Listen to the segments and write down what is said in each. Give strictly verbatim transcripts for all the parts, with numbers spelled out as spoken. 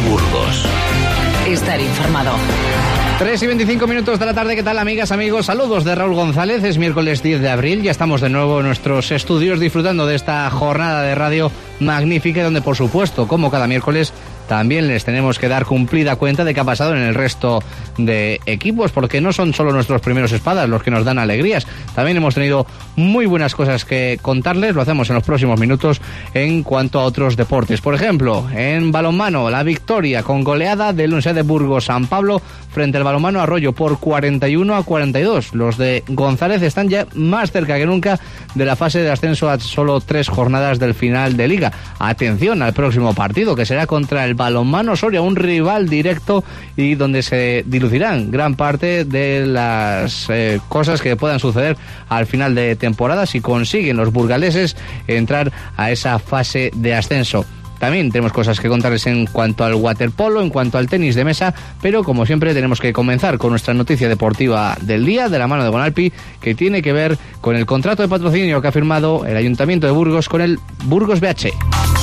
Burgos. Estar informado. tres y veinticinco minutos de la tarde. ¿Qué tal, amigas, amigos? Saludos de Raúl González. Es miércoles diez de abril. Ya estamos de nuevo en nuestros estudios disfrutando de esta jornada de radio magnífica, donde, por supuesto, como cada miércoles, también les tenemos que dar cumplida cuenta de qué ha pasado en el resto de equipos, porque no son solo nuestros primeros espadas los que nos dan alegrías. También hemos tenido muy buenas cosas que contarles. Lo hacemos en los próximos minutos en cuanto a otros deportes. Por ejemplo, en balonmano, la victoria con goleada del Universidad de Burgos San Pablo frente al Balonmano Arroyo por cuarenta y uno a cuarenta y dos. Los de González están ya más cerca que nunca de la fase de ascenso a solo tres jornadas del final de liga. Atención al próximo partido, que será contra el Balonmano Soria, un rival directo y donde se dilucirán gran parte de las eh, cosas que puedan suceder al final de temporada si consiguen los burgaleses entrar a esa fase de ascenso. También tenemos cosas que contarles en cuanto al waterpolo, en cuanto al tenis de mesa, pero como siempre tenemos que comenzar con nuestra noticia deportiva del día, de la mano de Bonalpi, que tiene que ver con el contrato de patrocinio que ha firmado el Ayuntamiento de Burgos con el Burgos B H.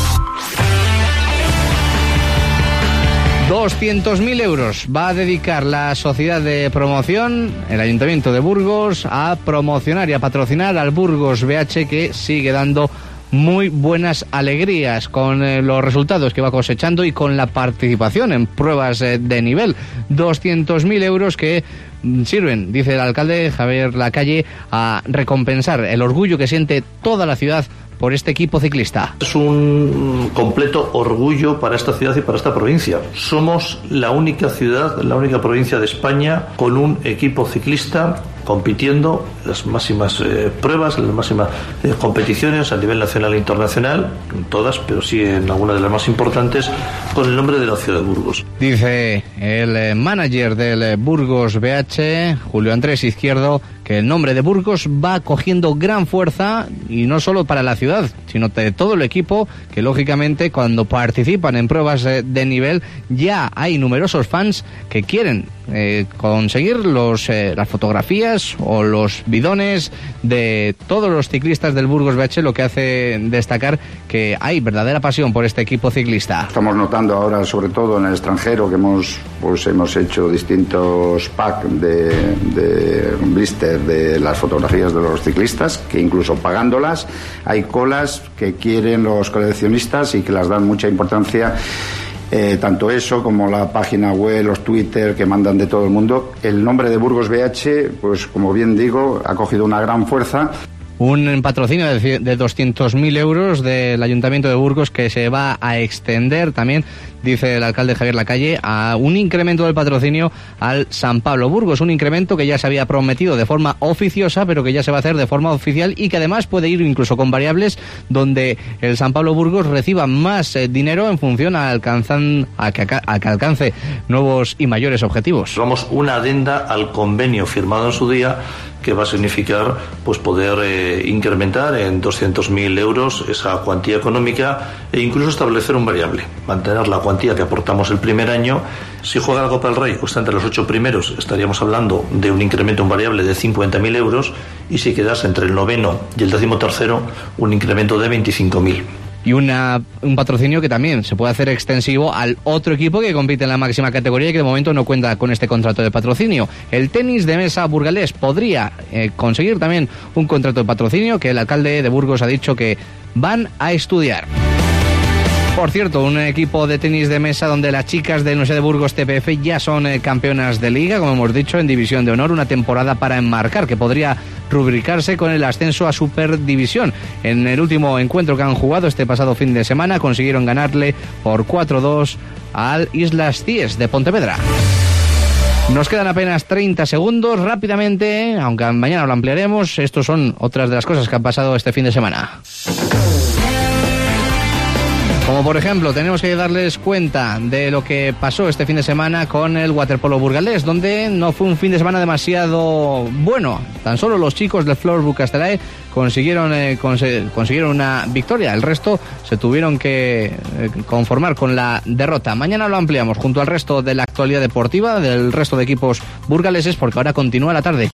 doscientos mil euros va a dedicar la sociedad de promoción, el Ayuntamiento de Burgos, a promocionar y a patrocinar al Burgos B H, que sigue dando muy buenas alegrías con eh, los resultados que va cosechando y con la participación en pruebas eh, de nivel. doscientos mil euros que sirven, dice el alcalde Javier Lacalle, a recompensar el orgullo que siente toda la ciudad por este equipo ciclista. Es un completo orgullo para esta ciudad y para esta provincia. Somos la única ciudad, la única provincia de España con un equipo ciclista compitiendo en las máximas eh, pruebas, en las máximas eh, competiciones a nivel nacional e internacional, en todas, pero sí en algunas de las más importantes, con el nombre de la ciudad de Burgos. Dice el eh, manager del eh, Burgos B H, Julio Andrés Izquierdo, que el nombre de Burgos va cogiendo gran fuerza, y no solo para la ciudad, sino de todo el equipo, que lógicamente cuando participan en pruebas eh, de nivel ya hay numerosos fans que quieren eh, conseguir los eh, las fotografías o los bidones de todos los ciclistas del Burgos B H, lo que hace destacar que hay verdadera pasión por este equipo ciclista. Estamos notando ahora, sobre todo en el extranjero, que hemos pues hemos hecho distintos packs de, de blister de las fotografías de los ciclistas, que incluso pagándolas hay colas que quieren los coleccionistas y que las dan mucha importancia. Eh, tanto eso como la página web, los Twitter que mandan de todo el mundo. El nombre de Burgos B H, pues como bien digo, ha cogido una gran fuerza. Un patrocinio de doscientos mil euros del Ayuntamiento de Burgos que se va a extender también, dice el alcalde Javier Lacalle, a un incremento del patrocinio al San Pablo Burgos, un incremento que ya se había prometido de forma oficiosa, pero que ya se va a hacer de forma oficial y que además puede ir incluso con variables, donde el San Pablo Burgos reciba más eh, dinero en función a, alcanzan, a, que, a que alcance nuevos y mayores objetivos. Vamos una adenda al convenio firmado en su día, que va a significar pues poder eh, incrementar en doscientos mil euros esa cuantía económica e incluso establecer un variable, mantener la cuantía que aportamos el primer año. Si juega la Copa del Rey o está entre los ocho primeros, estaríamos hablando de un incremento, un variable de cincuenta mil euros, y si quedas entre el noveno y el décimo tercero, un incremento de veinticinco mil. Y una, un patrocinio que también se puede hacer extensivo al otro equipo que compite en la máxima categoría y que de momento no cuenta con este contrato de patrocinio. El tenis de mesa burgalés podría eh, conseguir también un contrato de patrocinio que el alcalde de Burgos ha dicho que van a estudiar. Por cierto, un equipo de tenis de mesa donde las chicas del Universidad de Burgos T P F ya son eh, campeonas de liga, como hemos dicho, en División de Honor, una temporada para enmarcar que podría rubricarse con el ascenso a Superdivisión. En el último encuentro que han jugado este pasado fin de semana consiguieron ganarle por cuatro dos al Islas Cies de Pontevedra. Nos quedan apenas treinta segundos, rápidamente, aunque mañana lo ampliaremos. Estos son otras de las cosas que han pasado este fin de semana. Como por ejemplo, tenemos que darles cuenta de lo que pasó este fin de semana con el waterpolo burgalés, donde no fue un fin de semana demasiado bueno. Tan solo los chicos del Floorbrook Castelae consiguieron, eh, cons- consiguieron una victoria. El resto se tuvieron que eh, conformar con la derrota. Mañana lo ampliamos junto al resto de la actualidad deportiva del resto de equipos burgaleses, porque ahora continúa la tarde.